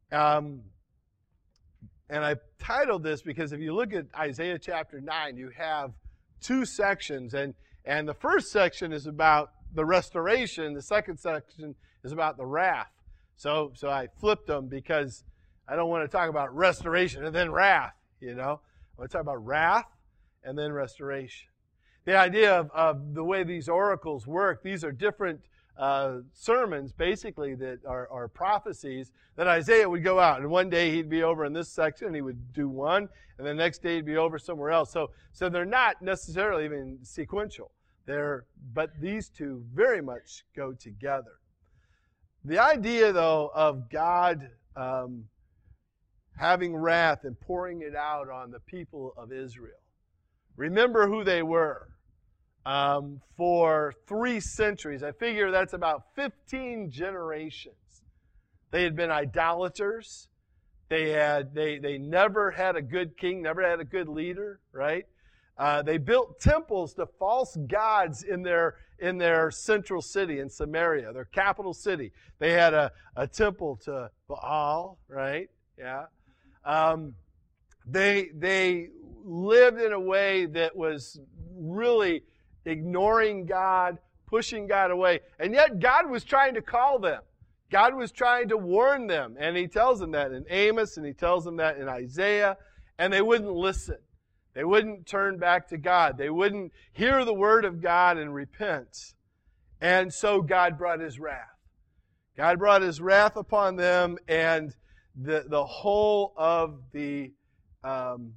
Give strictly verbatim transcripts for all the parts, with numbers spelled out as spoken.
Um, and I titled this because if you look at Isaiah chapter nine, you have two sections. And, and the first section is about the restoration. The second section is about the wrath. So, so I flipped them because I don't want to talk about restoration and then wrath, you know. I want to talk about wrath and then restoration. The idea of, of the way these oracles work, these are different uh, sermons, basically, that are, are prophecies that Isaiah would go out. And one day he'd be over in this section, he would do one, and the next day he'd be over somewhere else. So, so they're not necessarily even sequential. They're, but these two very much go together. The idea, though, of God um, having wrath and pouring it out on the people of Israel. Remember who they were. Um, for three centuries. I figure that's about fifteen generations. They had been idolaters. They had they they never had a good king, never had a good leader, right? Uh, they built temples to false gods in their in their central city in Samaria, their capital city. They had a, a temple to Baal, right? Yeah. Um, they they lived in a way that was really ignoring God, pushing God away. And yet God was trying to call them. God was trying to warn them. And He tells them that in Amos, and He tells them that in Isaiah. And they wouldn't listen. They wouldn't turn back to God. They wouldn't hear the word of God and repent. And so God brought His wrath. God brought His wrath upon them, and the, the whole of the um,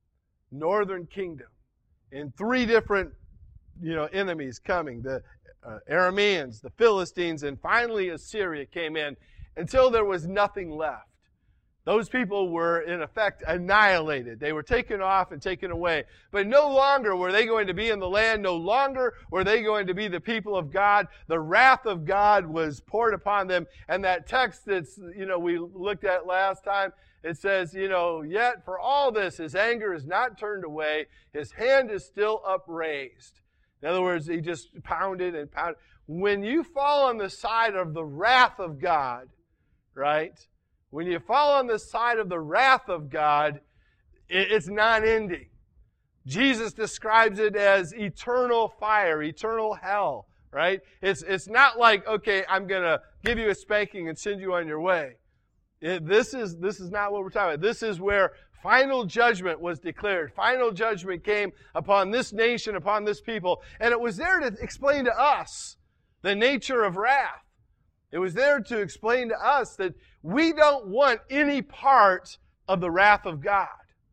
northern kingdom in three different you know, enemies coming. The uh, Arameans, the Philistines, and finally Assyria came in until there was nothing left. Those people were, in effect, annihilated. They were taken off and taken away. But no longer were they going to be in the land. No longer were they going to be the people of God. The wrath of God was poured upon them. And that text that's, you know, we looked at last time, it says, you know, yet for all this, His anger is not turned away. His hand is still upraised. In other words, He just pounded and pounded. When you fall on the side of the wrath of God, right? When you fall on the side of the wrath of God, it's non-ending. Jesus describes it as eternal fire, eternal hell, right? It's, it's not like, okay, I'm going to give you a spanking and send you on your way. It, this is, this is not what we're talking about. This is where final judgment was declared. Final judgment came upon this nation, upon this people. And it was there to explain to us the nature of wrath. It was there to explain to us that we don't want any part of the wrath of God.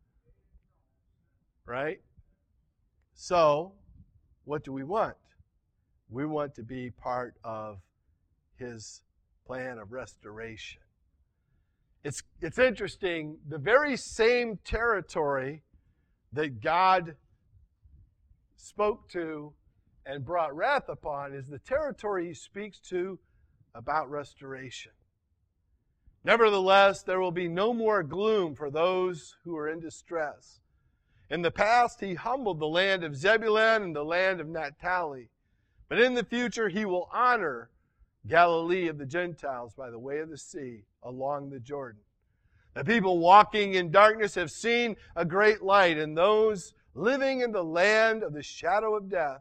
Right? So, what do we want? We want to be part of His plan of restoration. It's, it's interesting, the very same territory that God spoke to and brought wrath upon is the territory He speaks to about restoration. Nevertheless, there will be no more gloom for those who are in distress. In the past, He humbled the land of Zebulun and the land of Naphtali. But in the future, He will honor Galilee of the Gentiles by the way of the sea along the Jordan. The people walking in darkness have seen a great light, and those living in the land of the shadow of death,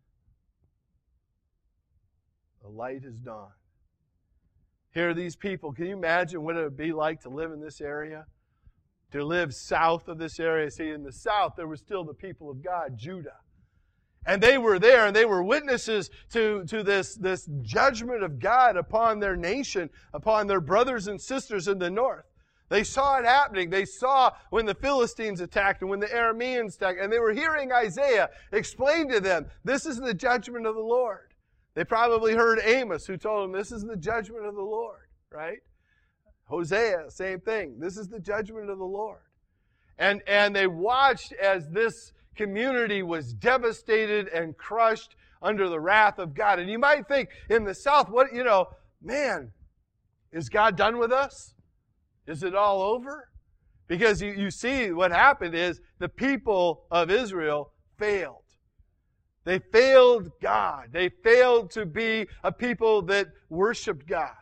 the light has dawned. Here are these people. Can you imagine what it would be like to live in this area? To live south of this area. See, in the south, there were still the people of God, Judah. And they were there, and they were witnesses to, to this, this judgment of God upon their nation, upon their brothers and sisters in the north. They saw it happening. They saw when the Philistines attacked and when the Arameans attacked. And they were hearing Isaiah explain to them, this is the judgment of the Lord. They probably heard Amos who told them, this is the judgment of the Lord, right? Hosea, same thing. This is the judgment of the Lord. And, and they watched as this community was devastated and crushed under the wrath of God. And you might think, in the south, what, you know, man, is God done with us? Is it all over? Because you, you see what happened is the people of Israel failed. They failed God. They failed to be a people that worshiped God.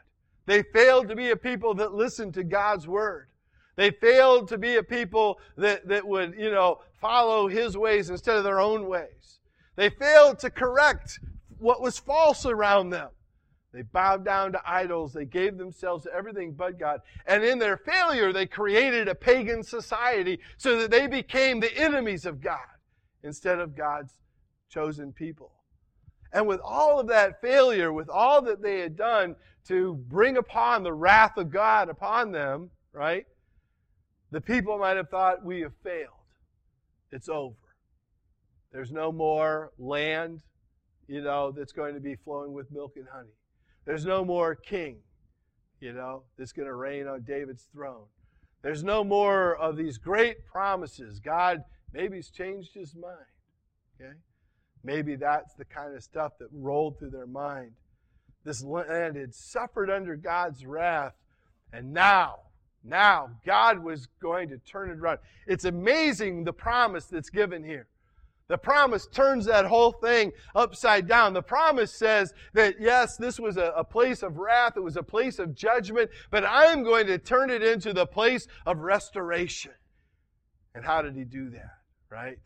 They failed to be a people that listened to God's word. They failed to be a people that, that would, you know, follow His ways instead of their own ways. They failed to correct what was false around them. They bowed down to idols. They gave themselves to everything but God. And in their failure, they created a pagan society so that they became the enemies of God instead of God's chosen people. And with all of that failure, with all that they had done to bring upon the wrath of God upon them, right? The people might have thought, we have failed. It's over. There's no more land, you know, that's going to be flowing with milk and honey. There's no more king, you know, that's going to reign on David's throne. There's no more of these great promises. God maybe has changed His mind, okay? Maybe that's the kind of stuff that rolled through their mind. This land had suffered under God's wrath, and now, now, God was going to turn it around. It's amazing the promise that's given here. The promise turns that whole thing upside down. The promise says that, yes, this was a, a place of wrath. It was a place of judgment. But I'm going to turn it into the place of restoration. And how did He do that, right?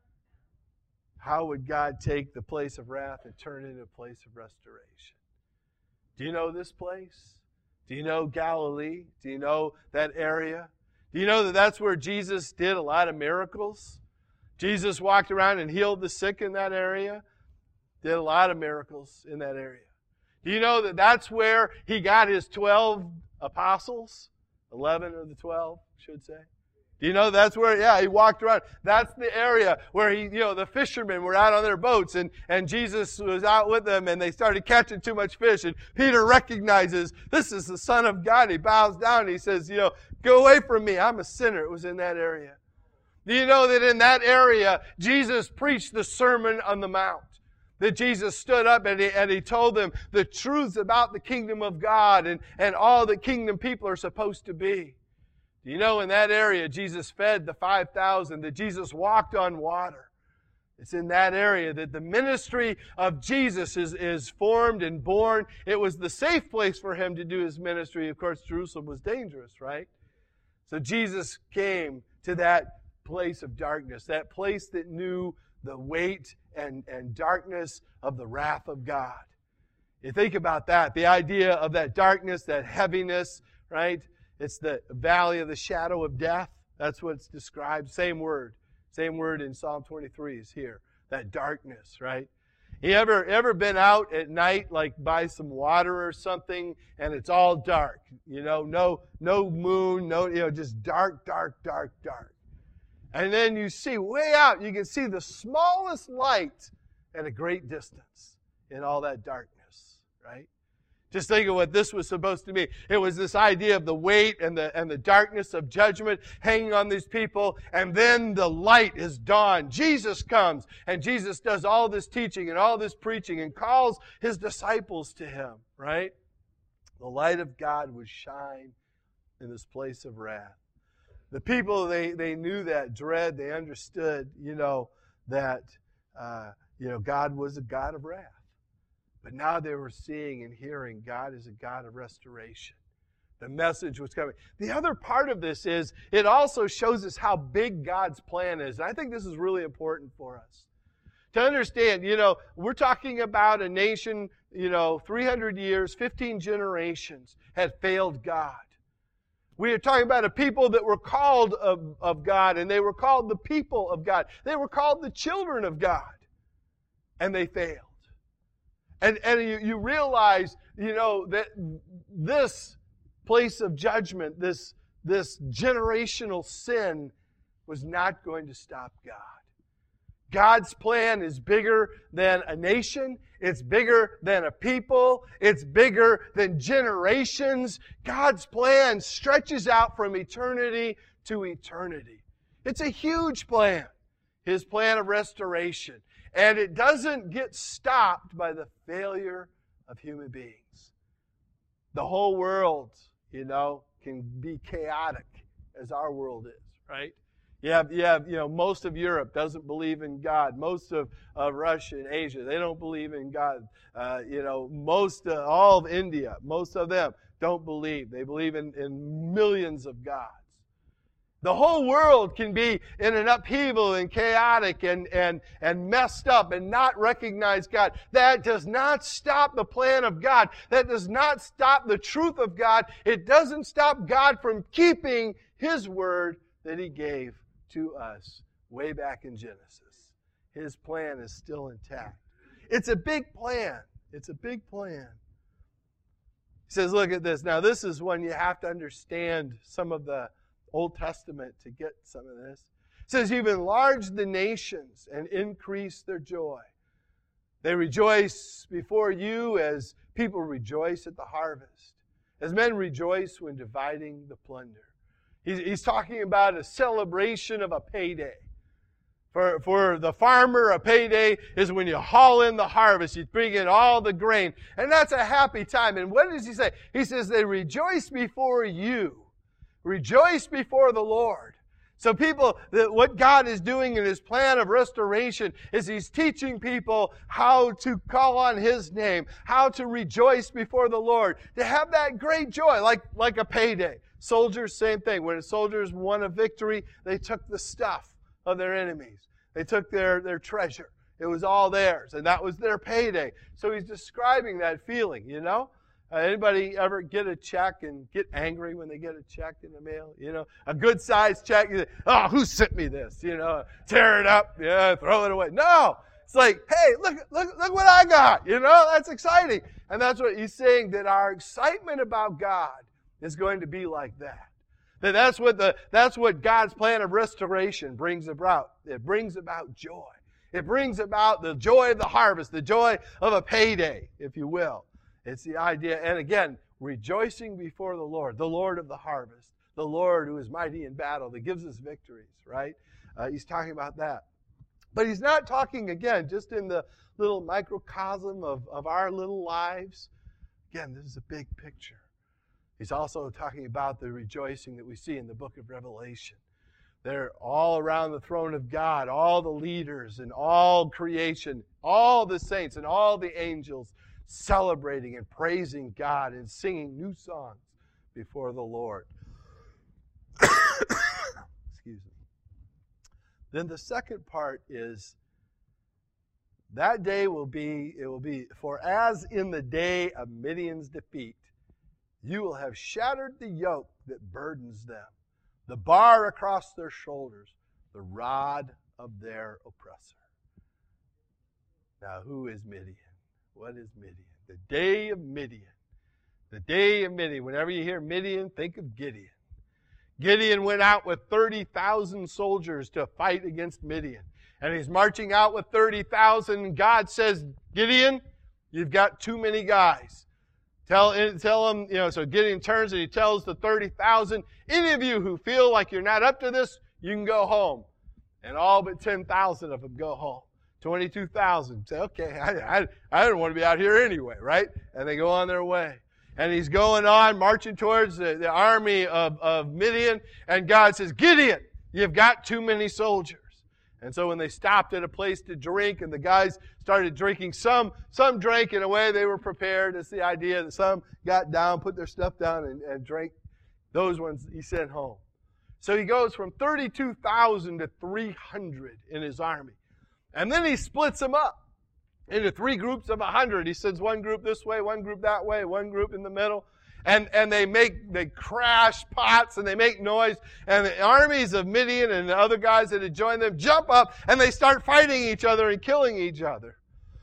How would God take the place of wrath and turn it into a place of restoration? Do you know this place? Do you know Galilee? Do you know that area? Do you know that that's where Jesus did a lot of miracles? Jesus walked around and healed the sick in that area. Did a lot of miracles in that area. Do you know that that's where He got His twelve apostles? Eleven of the twelve, I should say. Do you know that's where, yeah, He walked around. That's the area where He, you know, the fishermen were out on their boats and, and Jesus was out with them and they started catching too much fish. And Peter recognizes, this is the Son of God. He bows down and he says, you know, go away from me. I'm a sinner. It was in that area. Do you know that in that area, Jesus preached the Sermon on the Mount? That Jesus stood up and he, and he told them the truths about the kingdom of God and, and all that kingdom people are supposed to be. Do you know in that area, Jesus fed the five thousand, that Jesus walked on water? It's in that area that the ministry of Jesus is, is formed and born. It was the safe place for Him to do His ministry. Of course, Jerusalem was dangerous, right? So Jesus came to that place of darkness, that place that knew the weight and, and darkness of the wrath of God. You think about that, the idea of that darkness, that heaviness, right? It's the valley of the shadow of death. That's what it's described. Same word. Same word in Psalm twenty-three is here. That darkness, right? You ever, ever been out at night, like by some water or something, and it's all dark? You know, no, no moon, no, you know, just dark, dark, dark, dark. And then you see way out, you can see the smallest light at a great distance in all that darkness, right? Just think of what this was supposed to be. It was this idea of the weight and the, and the darkness of judgment hanging on these people, and then the light is dawned. Jesus comes, and Jesus does all this teaching and all this preaching and calls His disciples to Him, right? The light of God would shine in this place of wrath. The people, they, they knew that dread. They understood, you know, that, uh, you know, God was a God of wrath. But now they were seeing and hearing God is a God of restoration. The message was coming. The other part of this is it also shows us how big God's plan is. And I think this is really important for us. To understand, you know, we're talking about a nation, you know, three hundred years, fifteen generations had failed God. We are talking about a people that were called of, of God, and they were called the people of God. They were called the children of God, and they failed. And, and you, you realize, you know, that this place of judgment, this, this generational sin was not going to stop God. God's plan is bigger than a nation. It's bigger than a people. It's bigger than generations. God's plan stretches out from eternity to eternity. It's a huge plan. His plan of restoration. And it doesn't get stopped by the failure of human beings. The whole world, you know, can be chaotic as our world is, right? You have, you have, you know, most of Europe doesn't believe in God. Most of uh, Russia and Asia, they don't believe in God. Uh, you know, most, uh, all of India, most of them don't believe. They believe in, in millions of gods. The whole world can be in an upheaval and chaotic and, and, and messed up and not recognize God. That does not stop the plan of God. That does not stop the truth of God. It doesn't stop God from keeping His word that He gave to us way back in Genesis. His plan is still intact. It's a big plan. It's a big plan. He says, look at this. Now, this is when you have to understand some of the Old Testament to get some of this. It says, you've enlarged the nations and increased their joy. They rejoice before you as people rejoice at the harvest, as men rejoice when dividing the plunder. He's, he's talking about a celebration of a payday. For, for the farmer, a payday is when you haul in the harvest. You bring in all the grain. And that's a happy time. And what does he say? He says, they rejoice before you. Rejoice before the Lord. So people, that what God is doing in His plan of restoration is He's teaching people how to call on His name, how to rejoice before the Lord, to have that great joy, like, like a payday. Soldiers, same thing. When soldiers won a victory, they took the stuff of their enemies. They took their, their treasure. It was all theirs, and that was their payday. So he's describing that feeling, you know? Uh, anybody ever get a check and get angry when they get a check in the mail? You know, a good-sized check. You say, oh, who sent me this? You know, tear it up, yeah, throw it away. No, it's like, hey, look, look, look what I got. You know, that's exciting. And that's what he's saying, that our excitement about God is going to be like that. That that's what the that's what God's plan of restoration brings about. It brings about joy. It brings about the joy of the harvest, the joy of a payday, if you will. It's the idea, and again, rejoicing before the Lord, the Lord of the harvest, the Lord who is mighty in battle, that gives us victories, right? Uh, he's talking about that. But he's not talking, again, just in the little microcosm of, of our little lives. Again, this is a big picture. He's also talking about the rejoicing that we see in the book of Revelation. They're all around the throne of God, all the leaders and all creation, all the saints and all the angels celebrating and praising God and singing new songs before the Lord. Excuse me. Then the second part is, that day will be, it will be, for as in the day of Midian's defeat, you will have shattered the yoke that burdens them, the bar across their shoulders, the rod of their oppressor. Now, who is Midian? What is Midian? The day of Midian. The day of Midian. Whenever you hear Midian, think of Gideon. Gideon went out with thirty thousand soldiers to fight against Midian. And he's marching out with thirty thousand. God says, Gideon, you've got too many guys. Tell, tell him, you know, so Gideon turns and he tells the thirty thousand, any of you who feel like you're not up to this, you can go home. And all but ten thousand of them go home. twenty-two thousand. Say, okay, I, I, I didn't want to be out here anyway, right? And they go on their way. And he's going on, marching towards the, the army of, of Midian. And God says, Gideon, you've got too many soldiers. And so when they stopped at a place to drink and the guys started drinking, some some drank in a way they were prepared. It's the idea that some got down, put their stuff down, and, and drank. Those ones he sent home. So he goes from thirty-two thousand to three hundred in his army. And then he splits them up into three groups of one hundred. He sends one group this way, one group that way, one group in the middle. And, and they make, they crash pots and they make noise. And the armies of Midian and the other guys that had joined them jump up and they start fighting each other and killing each other.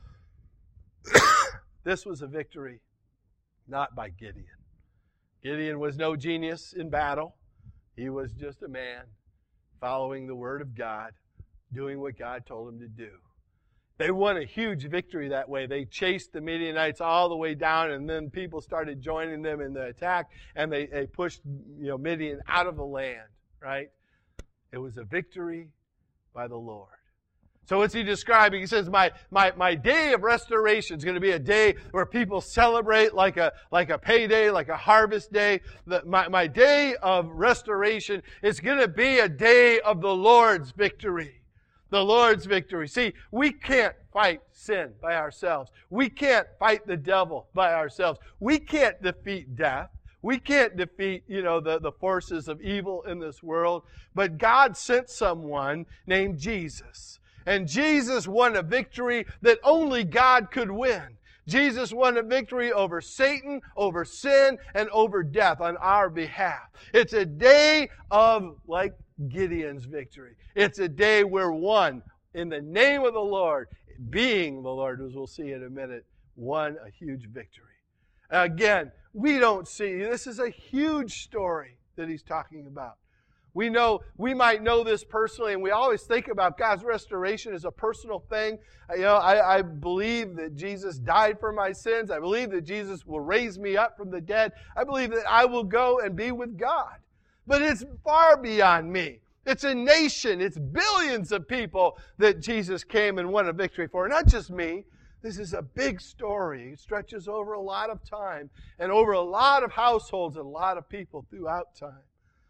This was a victory not by Gideon. Gideon was no genius in battle. He was just a man following the word of God, doing what God told him to do. They won a huge victory that way. They chased the Midianites all the way down, and then people started joining them in the attack, and they, they pushed you know, Midian out of the land, right? It was a victory by the Lord. So what's he describing? He says, my, my, my day of restoration is going to be a day where people celebrate like a, like a payday, like a harvest day. The, my, my day of restoration is going to be a day of the Lord's victory. The Lord's victory. See, we can't fight sin by ourselves. We can't fight the devil by ourselves. We can't defeat death. We can't defeat, you know, the, the forces of evil in this world. But God sent someone named Jesus. And Jesus won a victory that only God could win. Jesus won a victory over Satan, over sin, and over death on our behalf. It's a day of, like Gideon's victory. It's a day where one, in the name of the Lord, being the Lord, as we'll see in a minute, won a huge victory. Again, we don't see, this is a huge story that he's talking about. We know, we might know this personally, and we always think about God's restoration as a personal thing. You know, I, I believe that Jesus died for my sins. I believe that Jesus will raise me up from the dead. I believe that I will go and be with God. But it's far beyond me. It's a nation. It's billions of people that Jesus came and won a victory for. Not just me. This is a big story. It stretches over a lot of time and over a lot of households and a lot of people throughout time.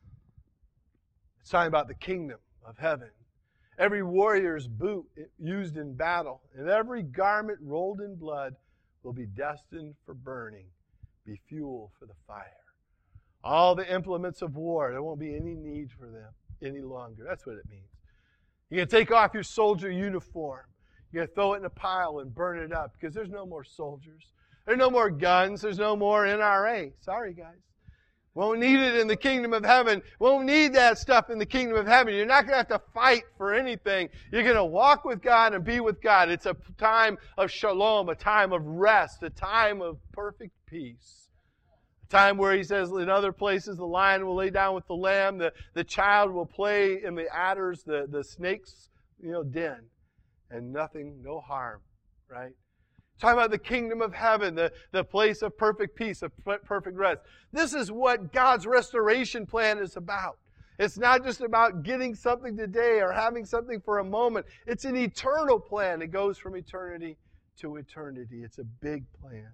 It's talking about the kingdom of heaven. Every warrior's boot used in battle and every garment rolled in blood will be destined for burning, be fuel for the fire. All the implements of war, there won't be any need for them any longer. That's what it means. You're going to take off your soldier uniform. You're going to throw it in a pile and burn it up because there's no more soldiers. There's no more guns. There's no more N R A. Sorry, guys. Won't need it in the kingdom of heaven. Won't need that stuff in the kingdom of heaven. You're not going to have to fight for anything. You're going to walk with God and be with God. It's a time of shalom, a time of rest, a time of perfect peace. A time where he says in other places the lion will lay down with the lamb, the, the child will play in the adders, the, the snake's you know, den. And nothing, no harm, right? Talking about the kingdom of heaven, the, the place of perfect peace, of perfect rest. This is what God's restoration plan is about. It's not just about getting something today or having something for a moment. It's an eternal plan. It goes from eternity to eternity. It's a big plan.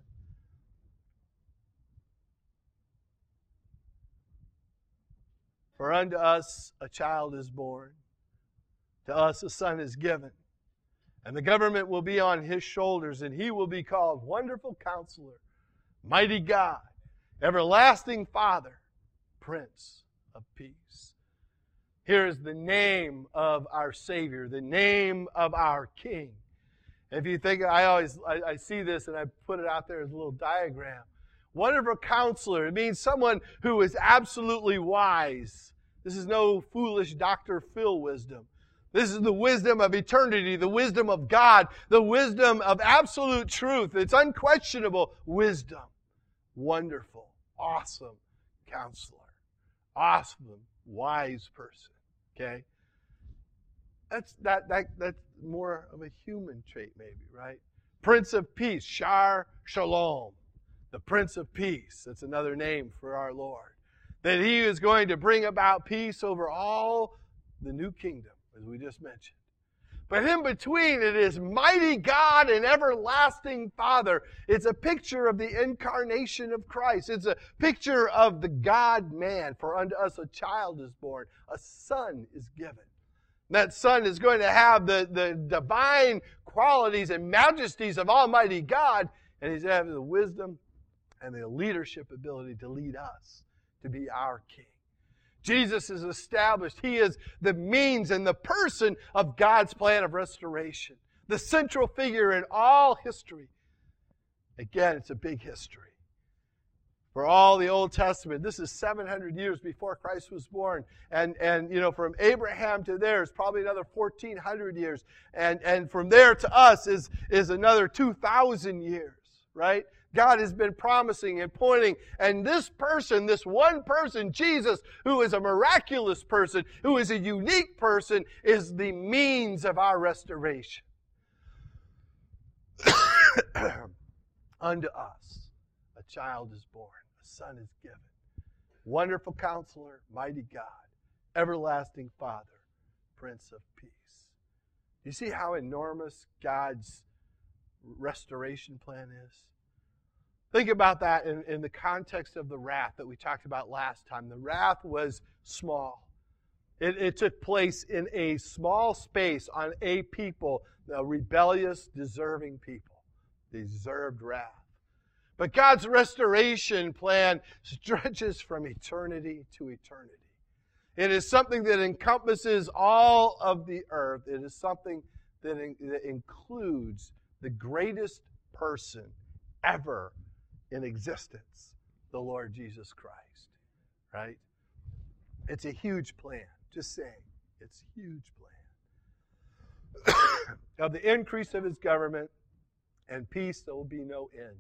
For unto us a child is born, to us a son is given. And the government will be on his shoulders, and he will be called Wonderful Counselor, Mighty God, Everlasting Father, Prince of Peace. Here is the name of our Savior, the name of our King. If you think, I always I, I see this and I put it out there as a little diagram. Wonderful Counselor, it means someone who is absolutely wise. This is no foolish Doctor Phil wisdom. This is the wisdom of eternity, the wisdom of God, the wisdom of absolute truth. It's unquestionable wisdom. Wonderful, awesome counselor. Awesome, wise person. Okay? That's that that that's more of a human trait, maybe, right? Prince of Peace, Shar Shalom. The Prince of Peace. That's another name for our Lord. That He is going to bring about peace over all the new kingdom, as we just mentioned. But in between, it is mighty God and everlasting Father. It's a picture of the incarnation of Christ. It's a picture of the God-man. For unto us a child is born, a son is given. That son is going to have the, the divine qualities and majesties of Almighty God, and he's going to have the wisdom and the leadership ability to lead us, to be our King. Jesus is established. He is the means and the person of God's plan of restoration. The central figure in all history. Again, it's a big history. For all the Old Testament, this is seven hundred years before Christ was born. And, and you know, from Abraham to there is probably another fourteen hundred years. And, and from there to us is, is another two thousand years, right? God has been promising and pointing, and this person, this one person, Jesus, who is a miraculous person, who is a unique person, is the means of our restoration. Unto us a child is born, a son is given. Wonderful Counselor, Mighty God, Everlasting Father, Prince of Peace. You see how enormous God's restoration plan is? Think about that in, in the context of the wrath that we talked about last time. The wrath was small. It, it took place in a small space on a people, a rebellious, deserving people. They deserved wrath. But God's restoration plan stretches from eternity to eternity. It is something that encompasses all of the earth. It is something that, in, that includes the greatest person ever in existence, the Lord Jesus Christ. Right? It's a huge plan. Just saying. It's a huge plan. Of the increase of his government and peace, there will be no end.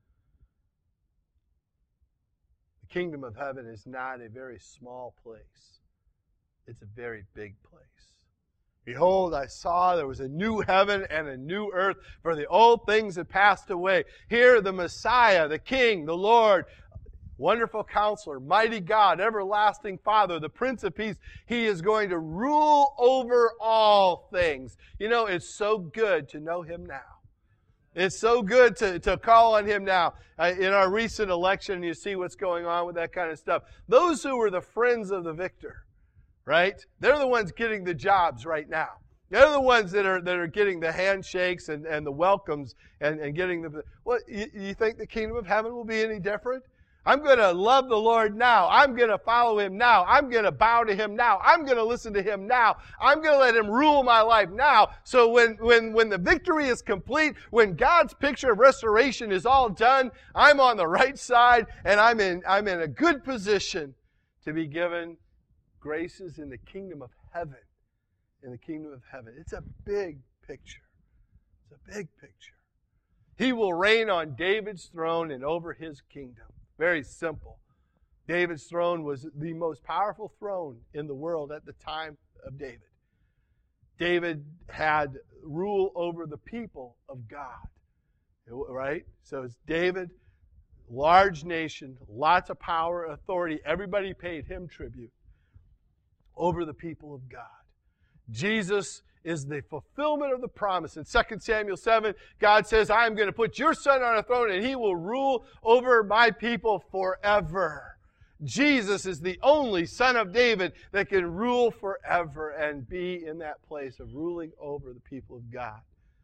The kingdom of heaven is not a very small place. It's a very big place. Behold, I saw there was a new heaven and a new earth, for the old things had passed away. Here the Messiah, the King, the Lord, Wonderful Counselor, Mighty God, Everlasting Father, the Prince of Peace, He is going to rule over all things. You know, it's so good to know Him now. It's so good to, to call on Him now. Uh, in our recent election, you see what's going on with that kind of stuff. Those who were the friends of the victor, right? They're the ones getting the jobs right now. They're the ones that are that are getting the handshakes and, and the welcomes and, and getting the... What, you, you think the kingdom of heaven will be any different? I'm going to love the Lord now. I'm going to follow Him now. I'm going to bow to Him now. I'm going to listen to Him now. I'm going to let Him rule my life now. So when, when, when the victory is complete, when God's picture of restoration is all done, I'm on the right side and I'm in, I'm in a good position to be given graces in the kingdom of heaven. In the kingdom of heaven. It's a big picture. It's a big picture. He will reign on David's throne and over His kingdom. Very simple. David's throne was the most powerful throne in the world at the time of David. David had rule over the people of God. Right? So it's David, large nation, lots of power, authority. Everybody paid him tribute over the people of God. Jesus is the fulfillment of the promise. In Second Samuel seven, God says, I am going to put your son on a throne and he will rule over my people forever. Jesus is the only son of David that can rule forever and be in that place of ruling over the people of God.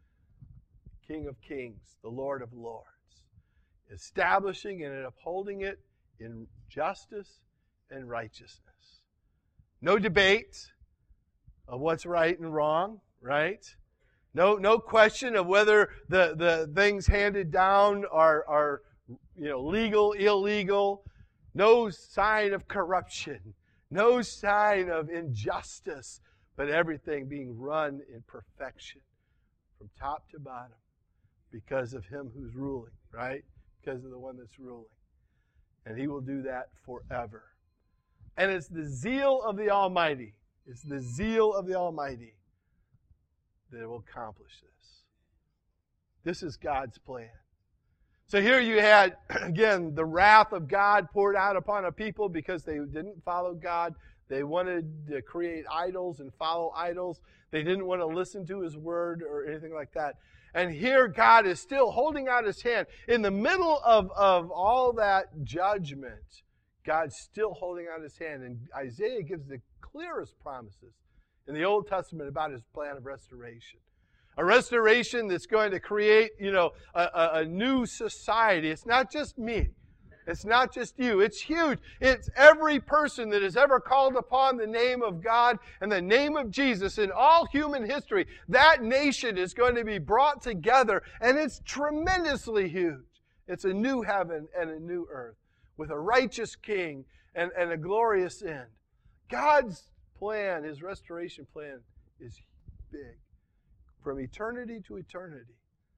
King of kings, the Lord of lords, establishing and upholding it in justice and righteousness. No debate of what's right and wrong, right? No, no question of whether the, the things handed down are, are, you know, legal, illegal. No sign of corruption. No sign of injustice, but everything being run in perfection from top to bottom because of Him who's ruling, right? Because of the one that's ruling. And He will do that forever. And it's the zeal of the Almighty. It's the zeal of the Almighty that will accomplish this. This is God's plan. So here you had, again, the wrath of God poured out upon a people because they didn't follow God. They wanted to create idols and follow idols. They didn't want to listen to His word or anything like that. And here God is still holding out His hand. In the middle of, of all that judgment, God's still holding out His hand. And Isaiah gives the clearest promises in the Old Testament about His plan of restoration. A restoration that's going to create, you know, a, a, a new society. It's not just me. It's not just you. It's huge. It's every person that has ever called upon the name of God and the name of Jesus in all human history. That nation is going to be brought together, and it's tremendously huge. It's a new heaven and a new earth with a righteous king and, and a glorious end. God's plan, His restoration plan, is big. From eternity to eternity.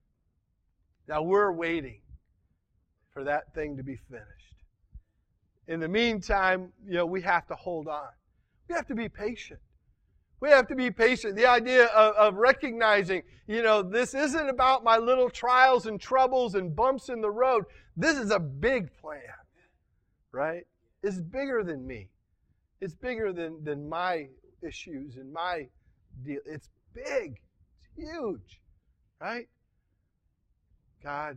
Now we're waiting for that thing to be finished. In the meantime, you know, we have to hold on. We have to be patient. We have to be patient. The idea of, of recognizing, you know, this isn't about my little trials and troubles and bumps in the road. This is a big plan, right? It's bigger than me. It's bigger than, than my issues and my deal. It's big. It's huge, right? God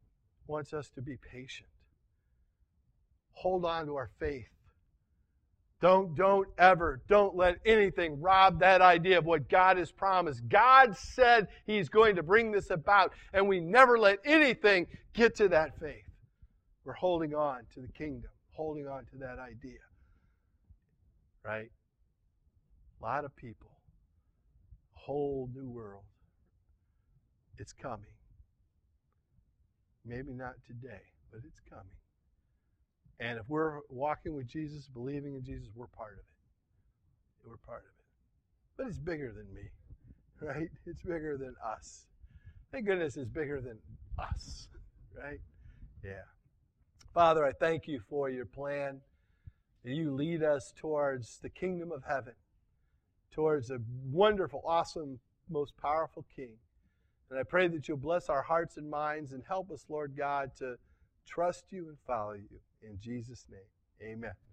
wants us to be patient. Hold on to our faith. Don't, don't ever, don't let anything rob that idea of what God has promised. God said He's going to bring this about, and we never let anything get to that faith. We're holding on to the kingdom, holding on to that idea. Right? A lot of people, a whole new world. It's coming. Maybe not today, but it's coming. And if we're walking with Jesus, believing in Jesus, we're part of it. We're part of it. But it's bigger than me, right? It's bigger than us. Thank goodness it's bigger than us, right? Yeah. Father, I thank you for your plan. You lead us towards the kingdom of heaven, towards a wonderful, awesome, most powerful King. And I pray that you'll bless our hearts and minds and help us, Lord God, to trust you and follow you. In Jesus' name, amen.